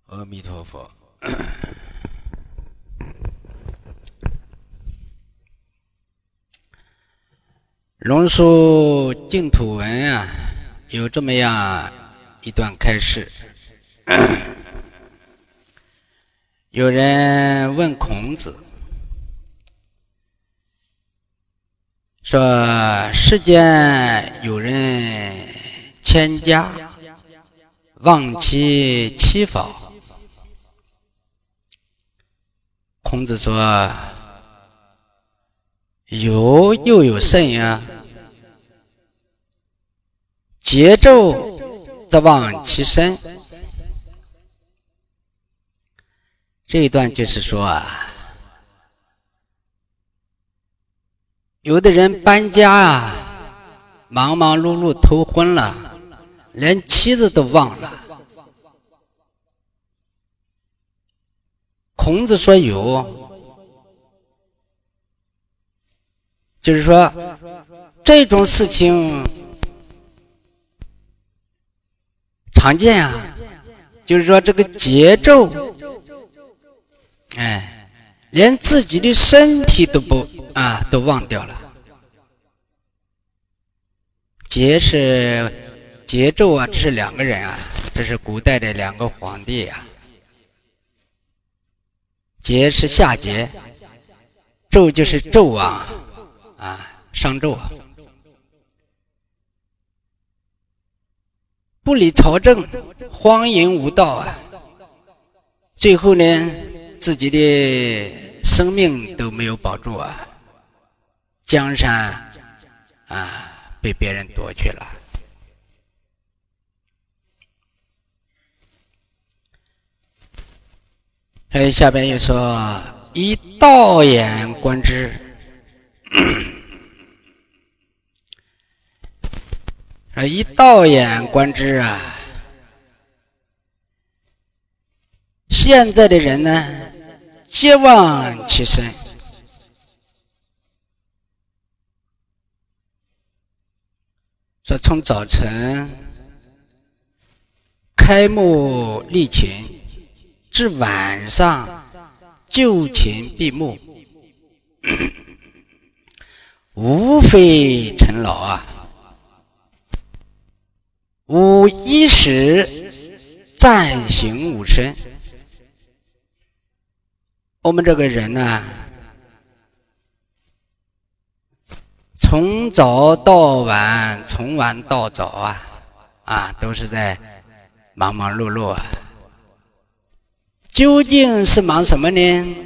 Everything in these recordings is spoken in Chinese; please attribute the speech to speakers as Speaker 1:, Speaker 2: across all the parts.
Speaker 1: 阿弥陀佛。龙树净土文啊，有这么样一段开示。有人问孔子说：世间有人谦家，忘其妻宝。孔子说：有又有甚呀？桀纣则忘其身。这一段就是说啊，有的人搬家啊，忙忙碌碌头昏了，连妻子都忘了。孔子说有，就是说这种事情常见啊，就是说这个桀纣，连自己的身体都都忘掉了。桀纣啊，这是两个人啊，这是古代的两个皇帝啊。桀是夏桀，纣就是纣王啊，商纣啊。不理朝政，荒淫无道啊，最后呢，自己的生命都没有保住啊，江山啊被别人夺去了。所以下边又说：以道眼观之。以道眼观之啊，现在的人呢，皆忘其身。说从早晨开幕立琴，至晚上就寝闭目，无非尘劳啊，无衣食，暂行无身。我们这个人呢，从早到晚，从晚到早都是在忙忙碌碌啊。究竟是忙什么呢？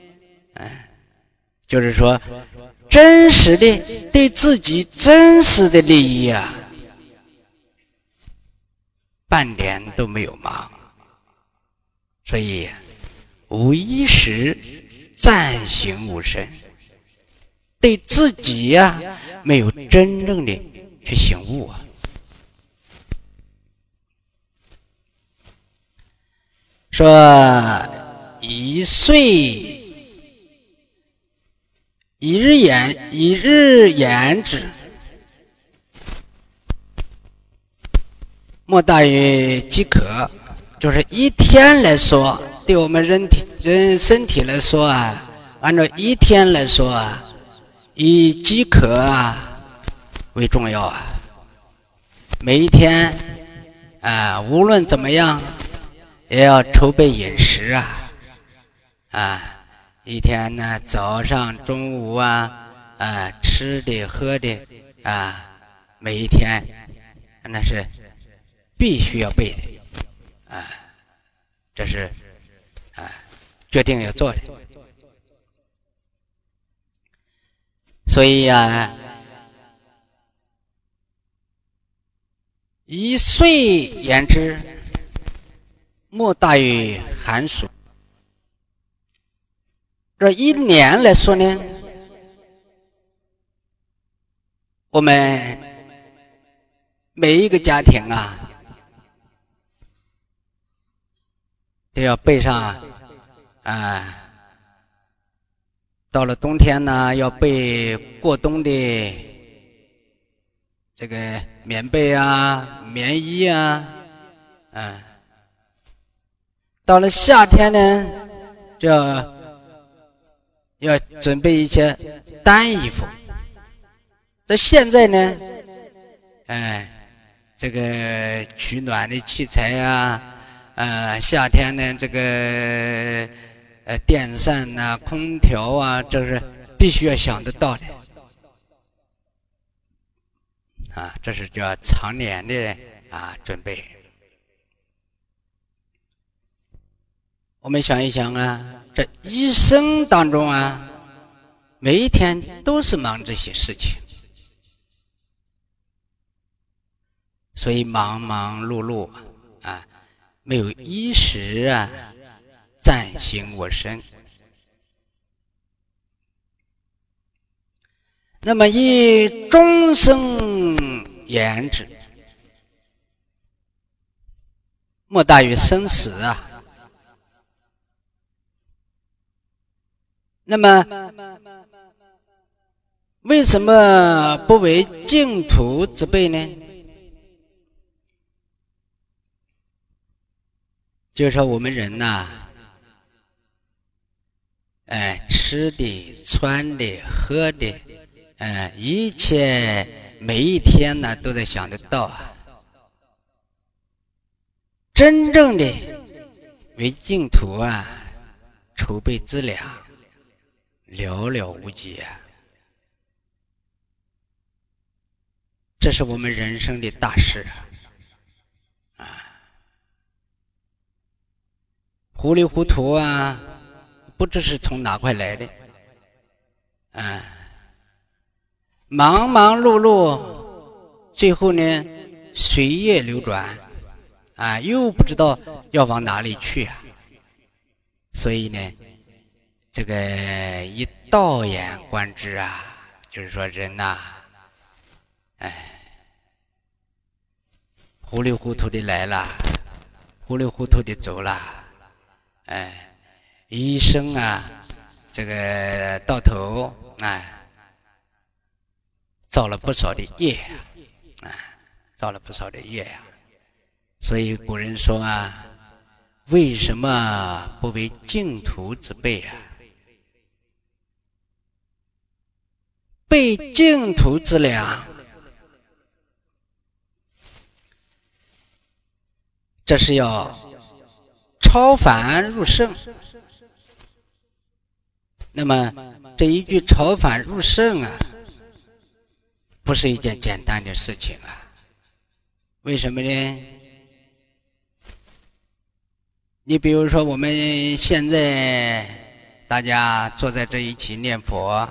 Speaker 1: 就是说，真实的对自己真实的利益啊，半点都没有忙。所以无衣食，暂行无身，对自己呀，没有真正的去醒悟啊。说一日言之，莫大于饥渴。就是一天来说，对我们人身体来说啊，按照一天来说啊，以饥渴为重要啊。每一天无论怎么样，也要筹备饮食一天呢，早上中午吃的喝的每一天那是必须要备的这是决定要做的。所以一岁言之，莫大于寒暑。这一年来说呢，我们每一个家庭都要备上到了冬天呢，要备过冬的这个棉被棉衣到了夏天呢，就要准备一些单衣服。到现在呢，这个取暖的器材啊，夏天呢这个电扇啊、空调啊，这是必须要想得到的啊，这是叫常年的准备。我们想一想啊，这一生当中啊，每一天都是忙这些事情，所以忙忙碌碌啊，没有一时暂行我身。那么以终生言之，莫大于生死啊。那么为什么不为净土之辈呢？就是说我们人吃的、穿的、喝的，一切每一天都在想得到啊。真正的为净土储备资粮寥寥无几啊。这是我们人生的大事糊里糊涂不知是从哪块来的忙忙碌碌，最后呢随业流转又不知道要往哪里去所以呢这个以道眼观之就是说人糊里糊涂的来了，糊里糊涂的走了，一生这个到头造了不少的业造了不少的业所以古人说为什么不为净土之辈备净土之粮，这是要超凡入圣。那么这一句超凡入圣不是一件简单的事情为什么呢？你比如说我们现在大家坐在这一起念佛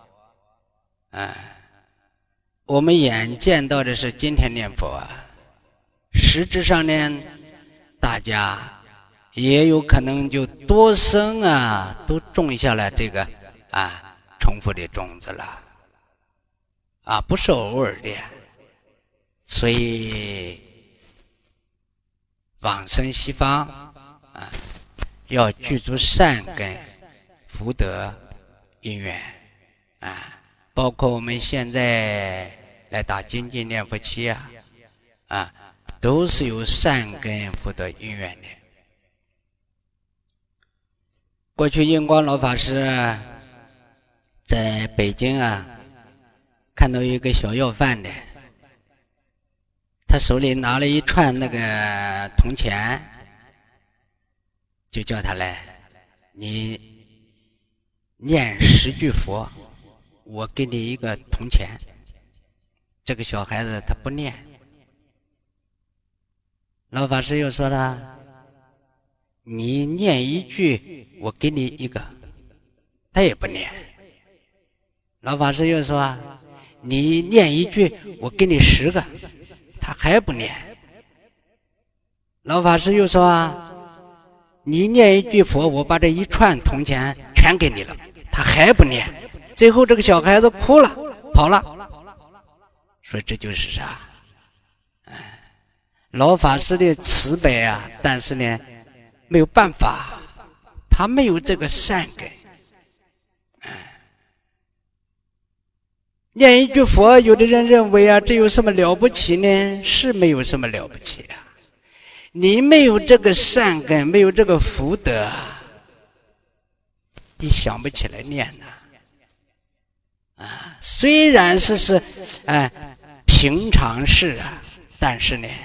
Speaker 1: 我们眼见到的是今天念佛实质上呢大家也有可能就多生都种下了这个重复的种子了不是偶尔的。所以往生西方要具足善根福德因缘包括我们现在来打精进念佛期都是有善根福德因缘的。过去印光老法师在北京看到一个小要饭的，他手里拿了一串那个铜钱，就叫他来，你念10句佛，我给你一个铜钱。这个小孩子他不念，老法师又说了，你念1句，我给你一个，他也不念。老法师又说，你念1句，我给你10个，他还不念。老法师又说，你念1句佛，我把这一串铜钱全给你了，他还不念。最后这个小孩子哭了，跑了。说这就是啥？老法师的慈悲但是呢，没有办法，他没有这个善根。念1句佛，有的人认为这有什么了不起呢？是没有什么了不起你没有这个善根，没有这个福德，你想不起来念呐。虽然是平常事啊，但是呢，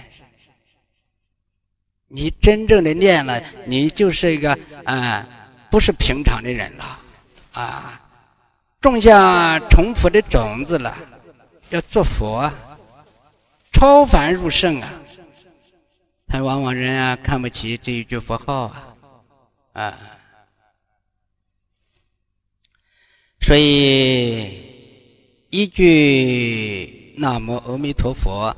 Speaker 1: 你真正的念了，你就是一个不是平常的人了种下成佛的种子了，要做佛，超凡入圣啊。但往往人看不起这一句佛号所以一句南无阿弥陀佛，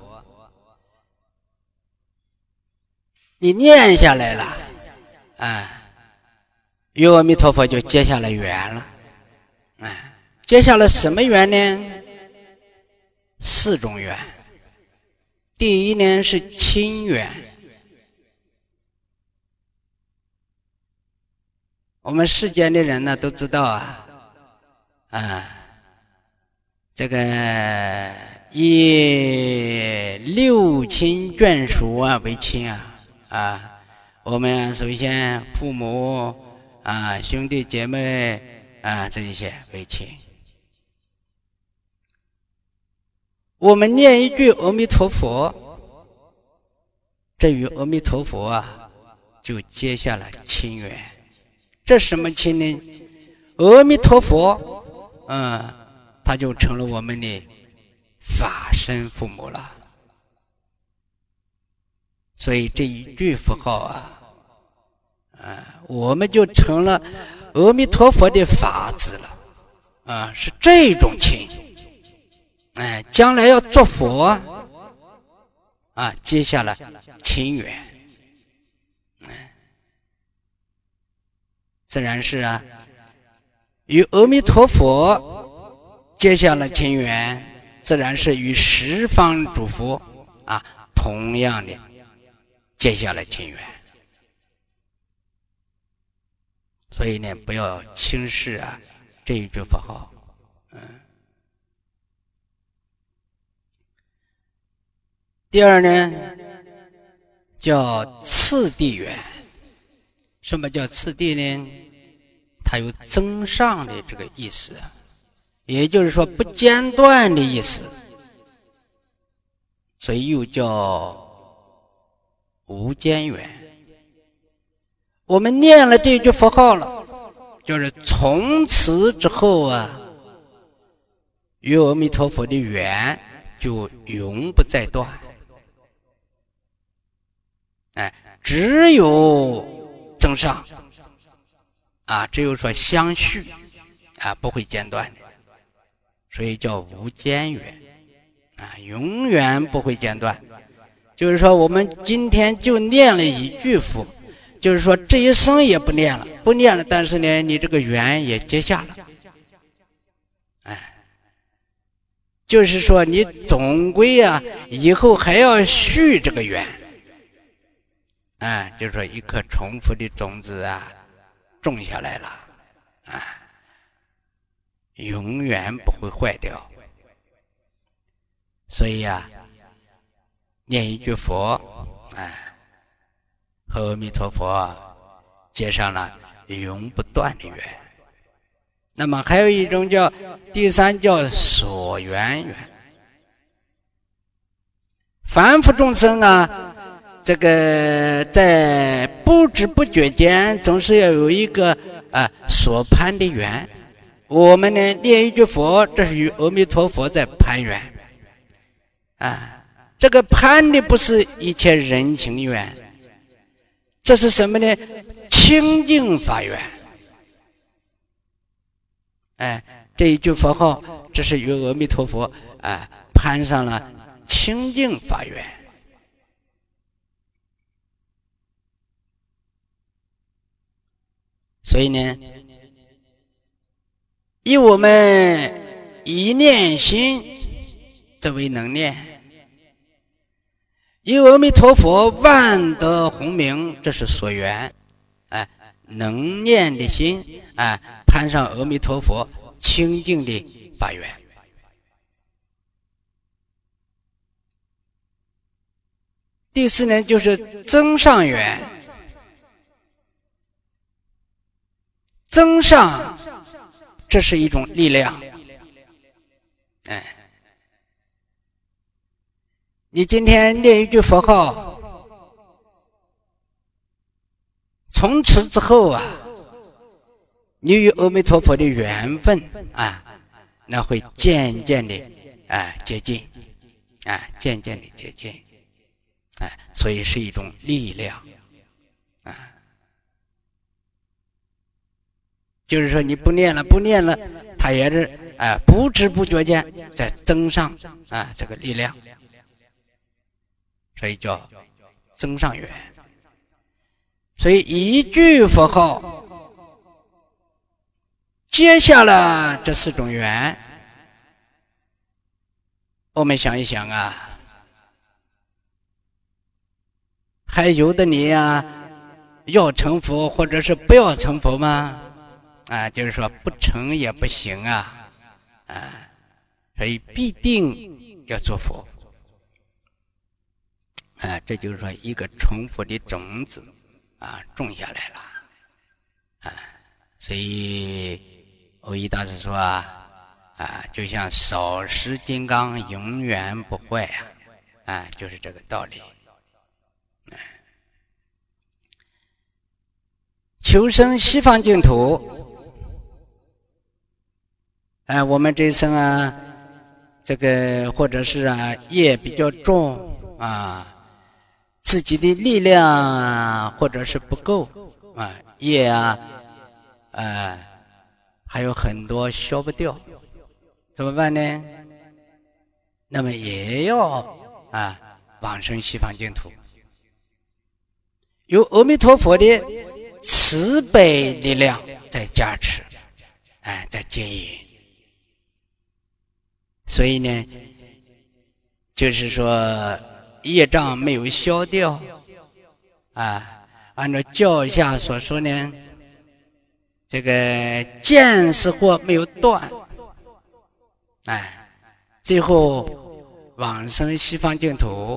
Speaker 1: 你念下来了与阿弥陀佛就结下了缘了结下了什么缘呢？4种缘。第一呢是亲缘。我们世间的人呢都知道这个以六亲眷属为亲我们首先父母兄弟姐妹这一些为亲。我们念一句阿弥陀佛，这与阿弥陀佛就结下了亲缘。这什么亲呢？阿弥陀佛他就成了我们的法身父母了。所以这一句佛号我们就成了阿弥陀佛的法子了是这种亲。将来要做佛结下了亲缘自然是与阿弥陀佛结下了亲缘，自然是与十方诸佛同样的结下了亲缘。所以呢，不要轻视这一句佛号第二呢叫次第缘。什么叫次第呢？它有增上的这个意思，也就是说不间断的意思，所以又叫无间缘。我们念了这句佛号了，就是从此之后与阿弥陀佛的缘就永不再断只有增上只有说相续不会间断的，所以叫无间缘永远不会间断。就是说我们今天就念了一句佛，就是说这一生也不念了，但是呢你这个缘也结下了就是说你总归以后还要续这个缘就是说一颗重复的种子种下来了永远不会坏掉。所以念一句佛和阿弥陀佛结上了永不断的缘。那么还有一种第三叫所缘缘。凡夫众生这个在不知不觉间总是要有一个所攀的缘。我们呢念一句佛，这是与阿弥陀佛在攀缘这个攀的不是一切人情缘，这是什么呢？清净法缘这一句佛号，这是与阿弥陀佛攀上了清净法缘。所以呢，以我们一念心这为能念，以阿弥陀佛万德洪名，这是所缘能念的心攀上阿弥陀佛清净的法缘。 第四呢，就是增上缘。增上，这是一种力量。你今天念一句佛号，从此之后啊，你与阿弥陀佛的缘分啊，那会渐渐的接近，渐渐的接近，所以是一种力量，就是说你不念了，它也是不知不觉间在增上这个力量。所以叫增上缘。所以一句佛号接下了这4种缘，我们想一想啊，还由得你要成佛或者是不要成佛吗？就是说不成也不行所以必定要做佛。这就是说一个成佛的种子种下来了所以蕅益大师说就像少时金刚永远不坏就是这个道理。求生西方净土，我们这一生这个或者是业比较重自己的力量或者是不够业还有很多消不掉，怎么办呢？那么也要往生西方净土，有阿弥陀佛的慈悲力量在加持在接引。所以呢，就是说业障没有消掉按照教下所说呢，这个见识惑没有断最后往生西方净土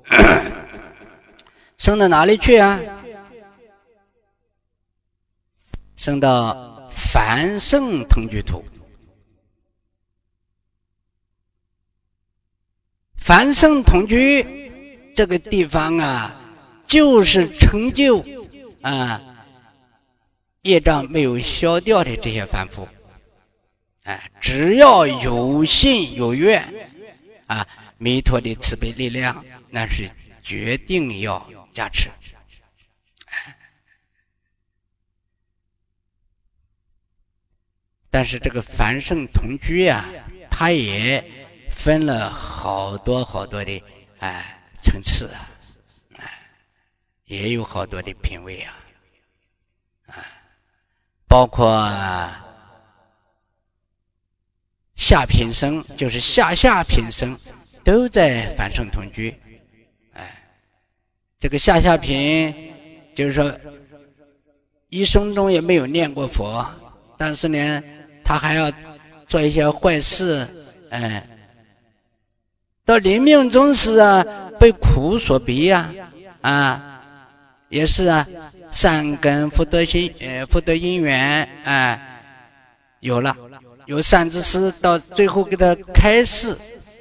Speaker 1: 升到哪里去升到凡圣同居土。凡圣同居这个地方就是成就业障没有消掉的这些凡夫只要有信有愿弥陀的慈悲力量那是决定要加持。但是这个凡圣同居它也分了好多的层次也有好多的品位包括下品生，就是下品生都在凡圣同居这个下品就是说一生中也没有念过佛，但是呢他还要做一些坏事到临命终时被苦所逼也是善根福德因缘有善知识到最后给他开示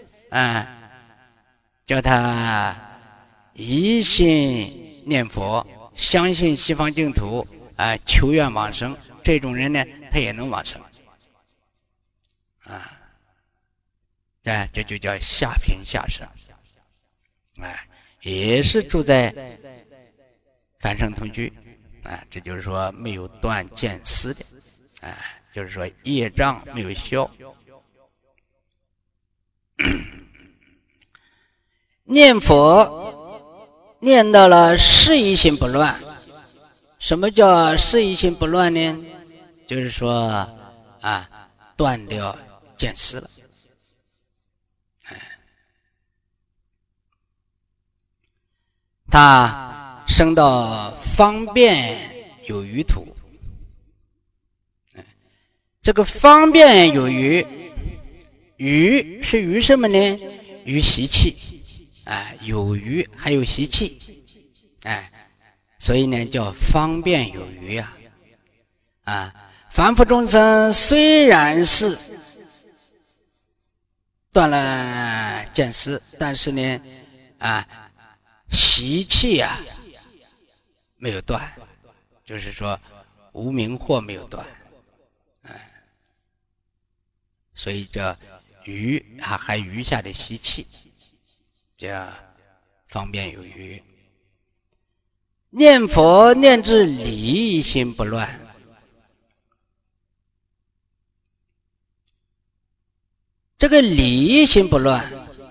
Speaker 1: 叫他一心念佛，相信西方净土求愿往生，这种人呢他也能往生这就叫下品下生也是住在凡圣同居这就是说没有断见思的就是说业障没有消念佛念到了事一心不乱。什么叫事一心不乱呢？就是说断掉见思了他升到方便有余土。这个方便有余，余是余什么呢？余习气有余还有习气，所以呢叫方便有余凡夫众生虽然是断了见思，但是呢习气没有断，就是说无明惑没有断，所以叫余还余下的习气，叫方便有余。念佛念至理心不乱，这个理心不乱，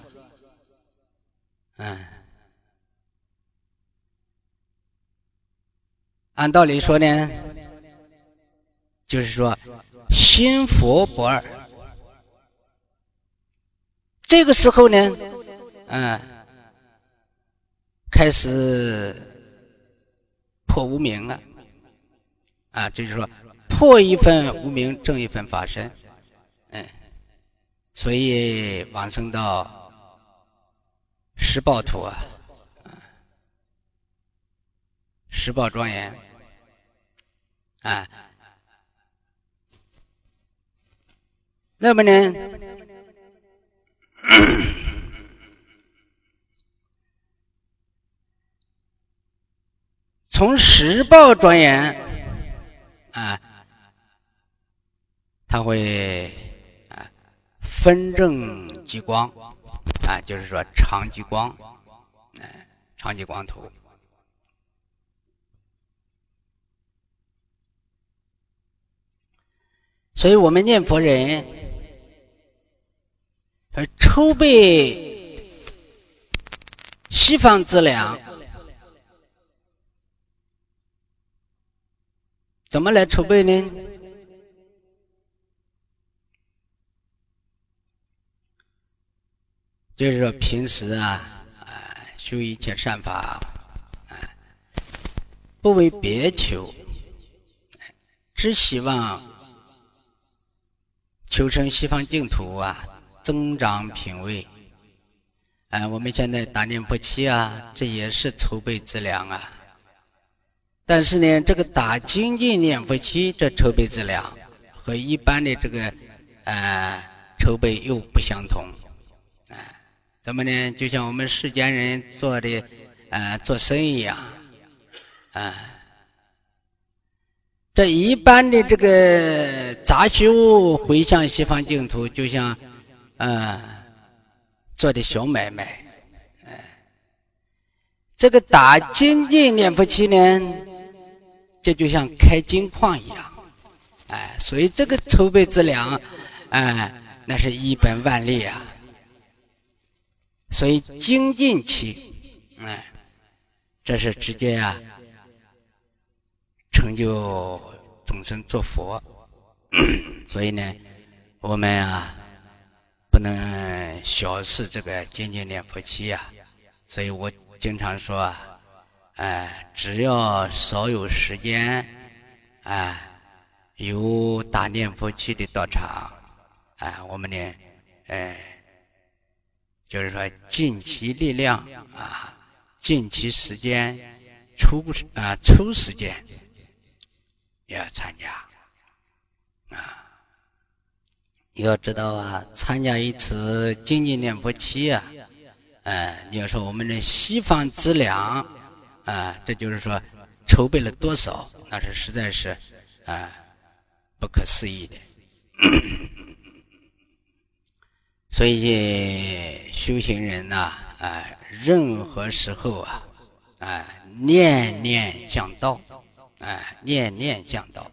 Speaker 1: 按道理说呢，就是说心佛不二。这个时候呢，开始破无明了，就是说破一分无明，正一分法身，所以往生到十报土十报庄严那么呢，从十报庄严它会分正极光就是说长极光长极光图。所以我们念佛人筹备西方资粮，怎么来筹备呢？就是说平时修一切善法不为别求，只希望求生西方净土增长品位。我们现在打念佛七这也是筹备资粮但是呢，这个打精进念佛七这筹备资粮和一般的这个筹备又不相同。怎么呢？就像我们世间人做的做生意一样这一般的这个杂虚物回向西方净土，就像做的小买卖这个打精进念佛七呢，这就像开金矿一样所以这个筹备资粮那是一本万利所以精进期这是直接成就众生做佛。所以呢，我们不能小视这个精进念佛期所以我经常说只要稍有时间有打念佛期的到场我们呢就是说尽其力量尽其时间抽时间也要参加要知道参加一次精进念佛期你要说我们的西方资粮这就是说筹备了多少，那是实在是不可思议的。所以修行人任何时候念念向道念念向道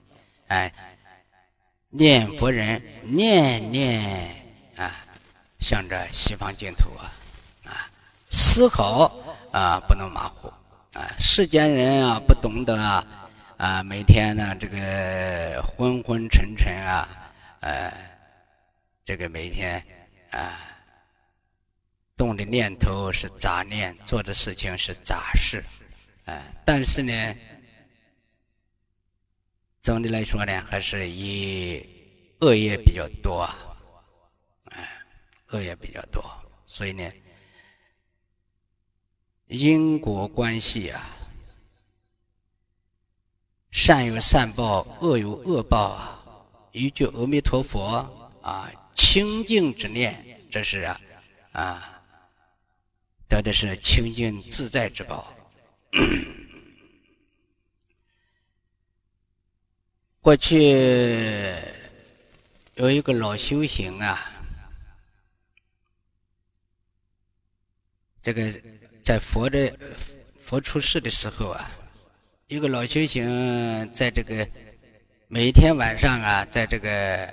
Speaker 1: 念佛人念念向着西方净土丝毫不能马虎世间人不懂得每天呢这个昏昏沉沉这个每天动的念头是杂念，做的事情是杂事但是呢总的来说呢还是以恶业比较多恶业比较多，所以呢因果关系啊，善有善报，恶有恶报啊。一句阿弥陀佛啊，清净之念，这是得的是清净自在之宝。过去有一个老修行啊，这个在佛出世的时候啊，一个老修行在这个每天晚上啊，在这个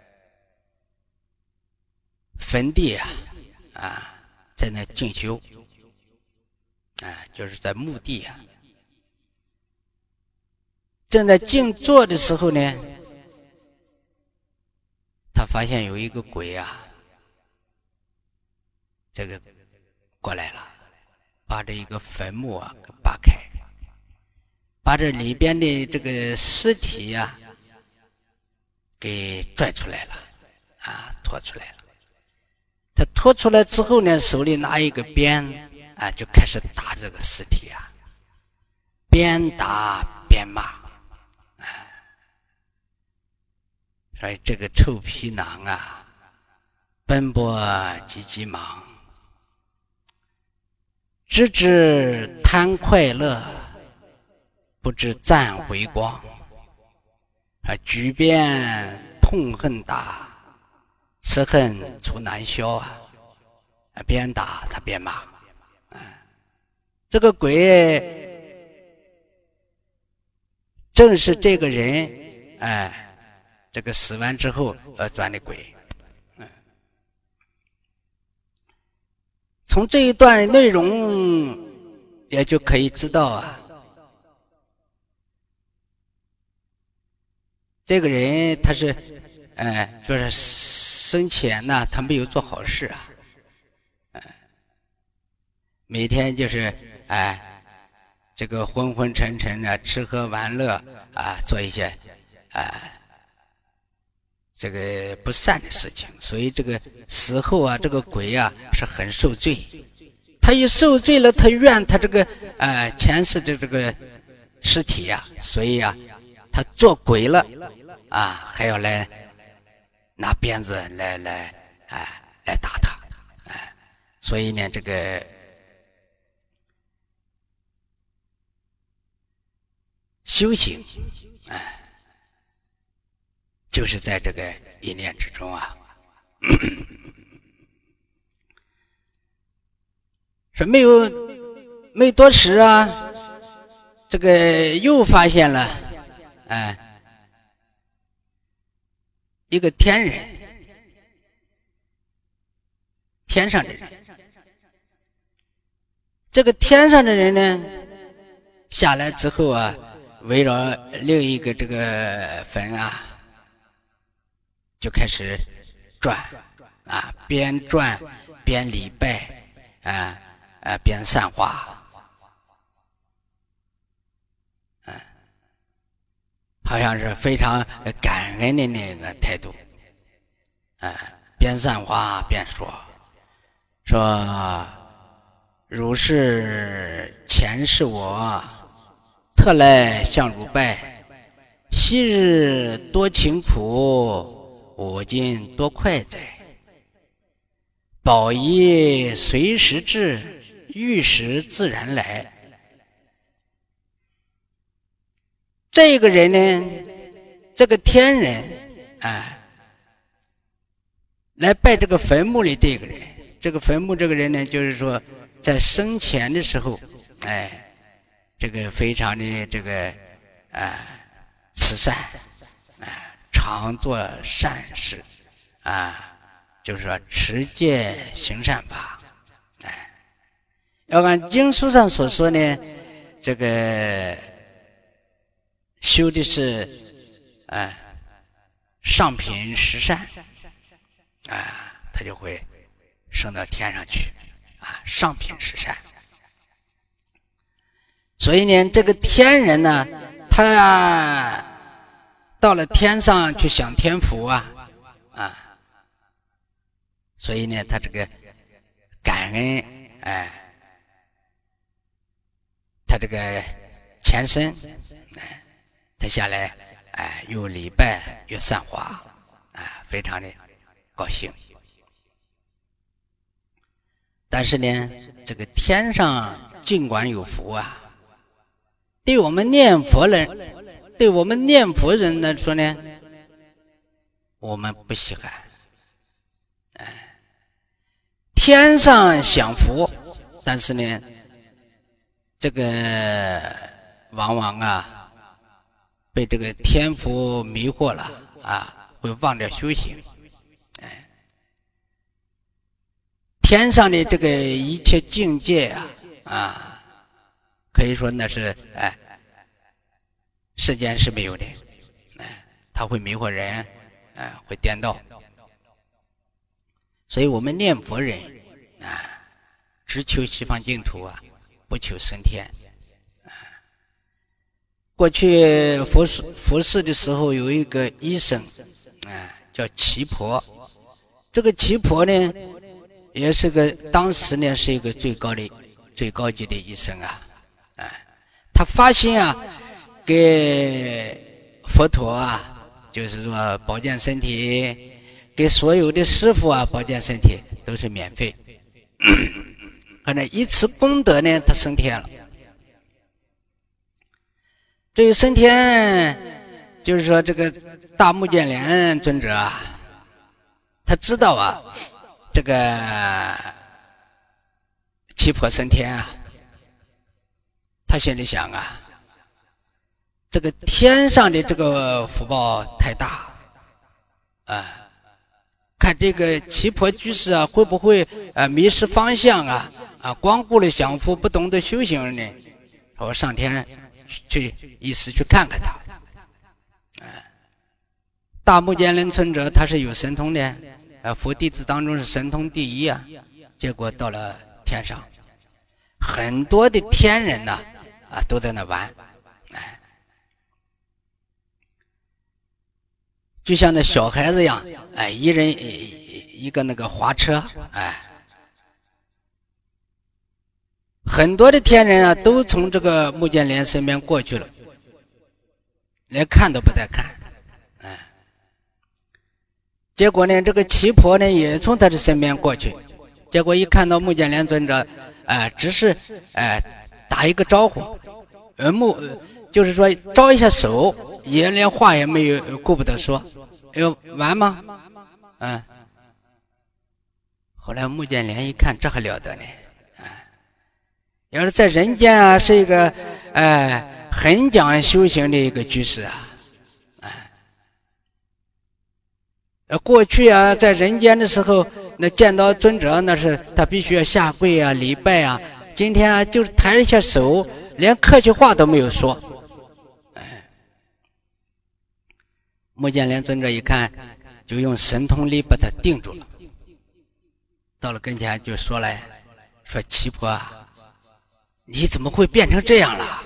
Speaker 1: 坟地在那静修就是在墓地啊。正在静坐的时候呢，他发现有一个鬼啊，这个过来了，把这一个坟墓啊给扒开，把这里边的这个尸体啊给拽出来了拖出来了。他拖出来之后呢，手里拿一个鞭就开始打这个尸体边打边骂所以这个臭皮囊啊，奔波急急忙，只知贪快乐，不知暂回光举鞭痛恨打，此恨出难消边打他边骂这个鬼正是这个人这个死完之后转的鬼从这一段内容也就可以知道这个人他是就是生前呢他没有做好事每天就是这个昏昏沉沉的吃喝玩乐做一些这个不善的事情，所以这个死后这个鬼是很受罪。他一受罪了，他怨他这个前世的这个尸体所以他做鬼了还要来拿鞭子来打他所以呢，这个修行就是在这个一念之中说没多时这个又发现了一个天人，天上的人。这个天上的人呢，下来之后围绕另一个这个坟就开始转边转边礼拜边散花好像是非常感恩的那个态度边散花边说如是前世我特来向汝拜，昔日多勤苦，我今多快哉。宝衣随时至，遇时自然来。这个人呢，这个天人来拜这个坟墓里这个人，这个坟墓这个人呢，就是说在生前的时候这个非常的这个慈善常做善事就是说持戒行善法要按经书上所说呢，这个修的是上品十善他就会升到天上去上品十善。所以呢，这个天人呢，他到了天上去享天福所以呢，他这个感恩他这个前身，他下来，又礼拜又散花，非常的高兴。但是呢，这个天上尽管有福啊，对我们念佛人来说呢，我们不稀罕。天上享福，但是呢，这个往往被这个天福迷惑了会忘掉修行。天上的这个一切境界可以说那是世间是没有的，它会迷惑人，会颠倒。所以我们念佛人只求西方净土不求升天。过去佛事的时候，有一个医生叫奇婆，这个奇婆呢，也是当时呢是一个最高级的医生他发心给佛陀就是说保健身体，给所有的师父保健身体都是免费。可能一次功德呢，他升天了。这个升天，就是说这个大目犍连尊者他知道这个奇婆升天他心里想这个天上的这个福报太大看这个奇婆居士会不会迷失方向光顾了享福，不懂得修行呢？我上天去意思去看看他。大目犍连尊者他是有神通的，佛弟子当中是神通第一结果到了天上，很多的天人都在那玩，就像那小孩子一样，一人一个那个滑车，很多的天人都从这个目犍连身边过去了，连看都不带看，结果呢，这个奇婆呢也从他的身边过去，结果一看到目犍连尊者，只是打一个招呼，就是说招一下手，也连话也没有，顾不得说，玩吗？后来目犍连一看，这还了得呢，要是在人间是一个很讲修行的一个居士过去在人间的时候，那见到尊者，那是他必须要下跪礼拜今天就是抬一下手，连客气话都没有说。目犍连尊者一看，就用神通力把他定住了。到了跟前就说来，说奇婆你怎么会变成这样了？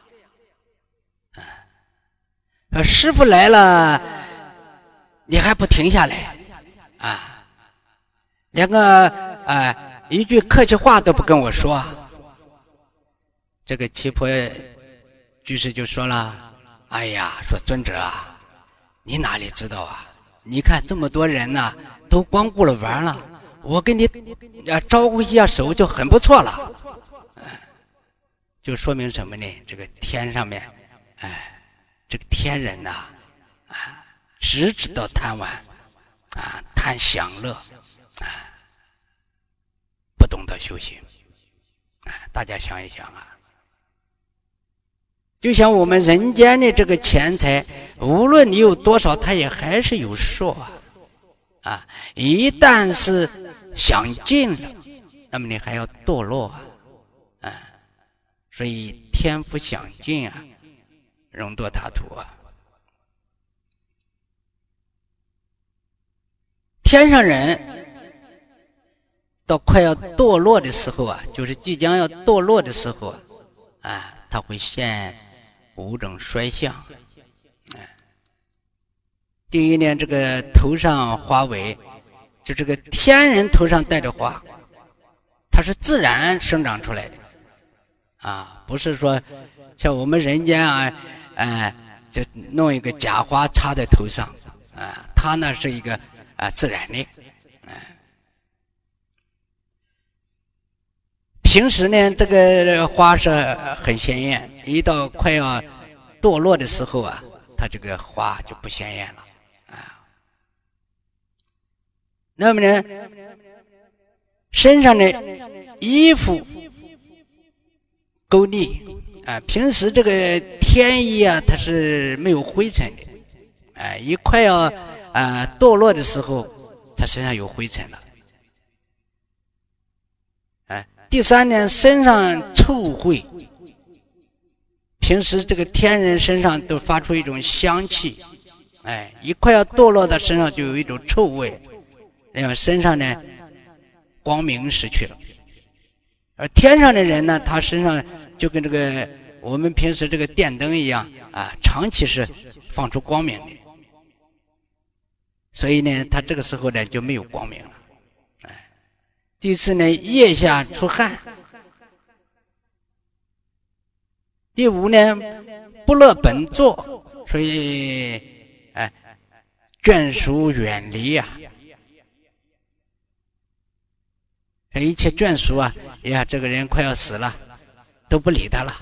Speaker 1: 师父来了，你还不停下来连个一句客气话都不跟我说。这个奇婆居士就说了，哎呀，说尊者你哪里知道你看这么多人都光顾了玩了，我跟你招呼一下手就很不错了。就说明什么呢？这个天上面这个天人只知道贪玩贪享乐不懂得修行大家想一想就像我们人间的这个钱财，无论你有多少，它也还是有数一旦是享尽了，那么你还要堕落所以天福享尽容堕他途天上人到快要堕落的时候就是即将要堕落的时候他会现5种衰相。第一呢，这个头上花尾，就这个天人头上带着花，它是自然生长出来的啊，不是说像我们人间啊，就弄一个假花插在头上啊，它呢是一个自然的，平时呢这个花是很鲜艳，一到快要堕落的时候啊，它这个花就不鲜艳了啊。那么呢，身上的衣服勾腻啊，平时这个天衣啊，它是没有灰尘的，一快要堕落的时候，它身上有灰尘了。第三呢，身上臭秽，平时这个天人身上都发出一种香气，一快要堕落的身上就有一种臭味，因为身上呢光明失去了。而天上的人呢，他身上就跟这个我们平时这个电灯一样长期是放出光明的，所以呢他这个时候呢就没有光明了。第四呢，腋下出汗。第五呢，不乐本座，所以眷属远离一切眷属这个人快要死了，都不理他了，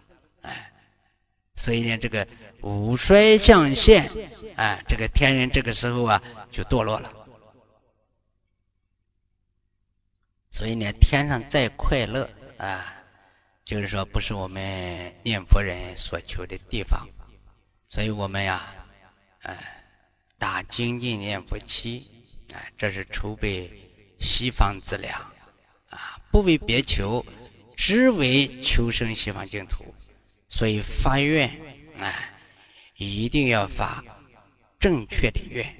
Speaker 1: 所以呢，这个五衰象现，这个天人这个时候就堕落了。所以呢，天上再快乐就是说不是我们念佛人所求的地方。所以我们打精进念佛期这是筹备西方资粮不为别求，只为求生西方净土。所以发愿一定要发正确的愿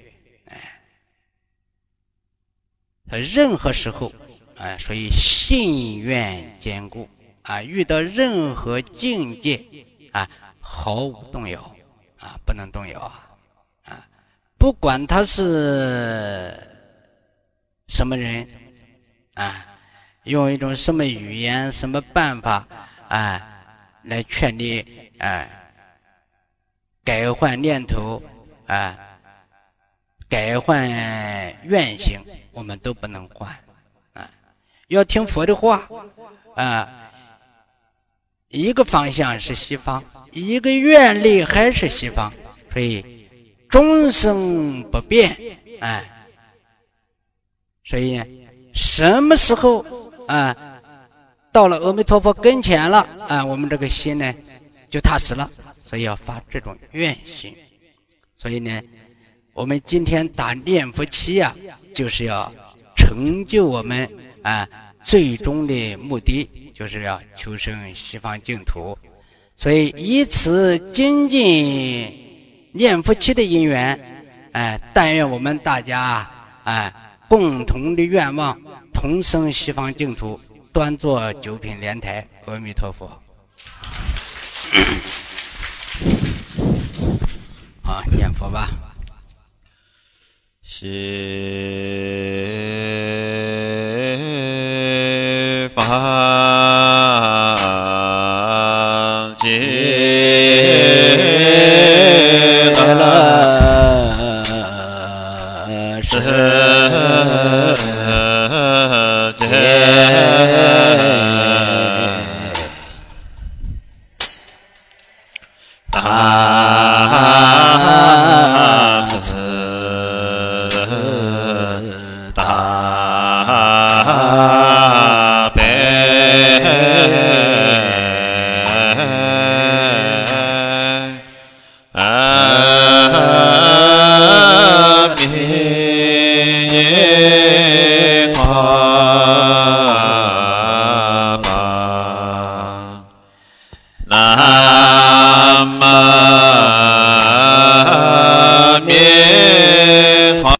Speaker 1: 任何时候所以信愿坚固遇到任何境界毫无动摇不能动摇不管他是什么人用一种什么语言什么办法来劝你改换念头改换愿行，我们都不能换要听佛的话一个方向是西方，一个愿力还是西方，所以终生不变所以呢，什么时候到了阿弥陀佛跟前了我们这个心呢就踏实了，所以要发这种愿心。所以呢，我们今天打念佛期就是要成就我们最终的目的，就是要求生西方净土。所以以此精进念佛期的因缘但愿我们大家共同的愿望，同生西方净土，端坐九品莲台。阿弥陀佛。好，念佛吧。
Speaker 2: 西方极乐世界大慈大悲阿弥陀佛。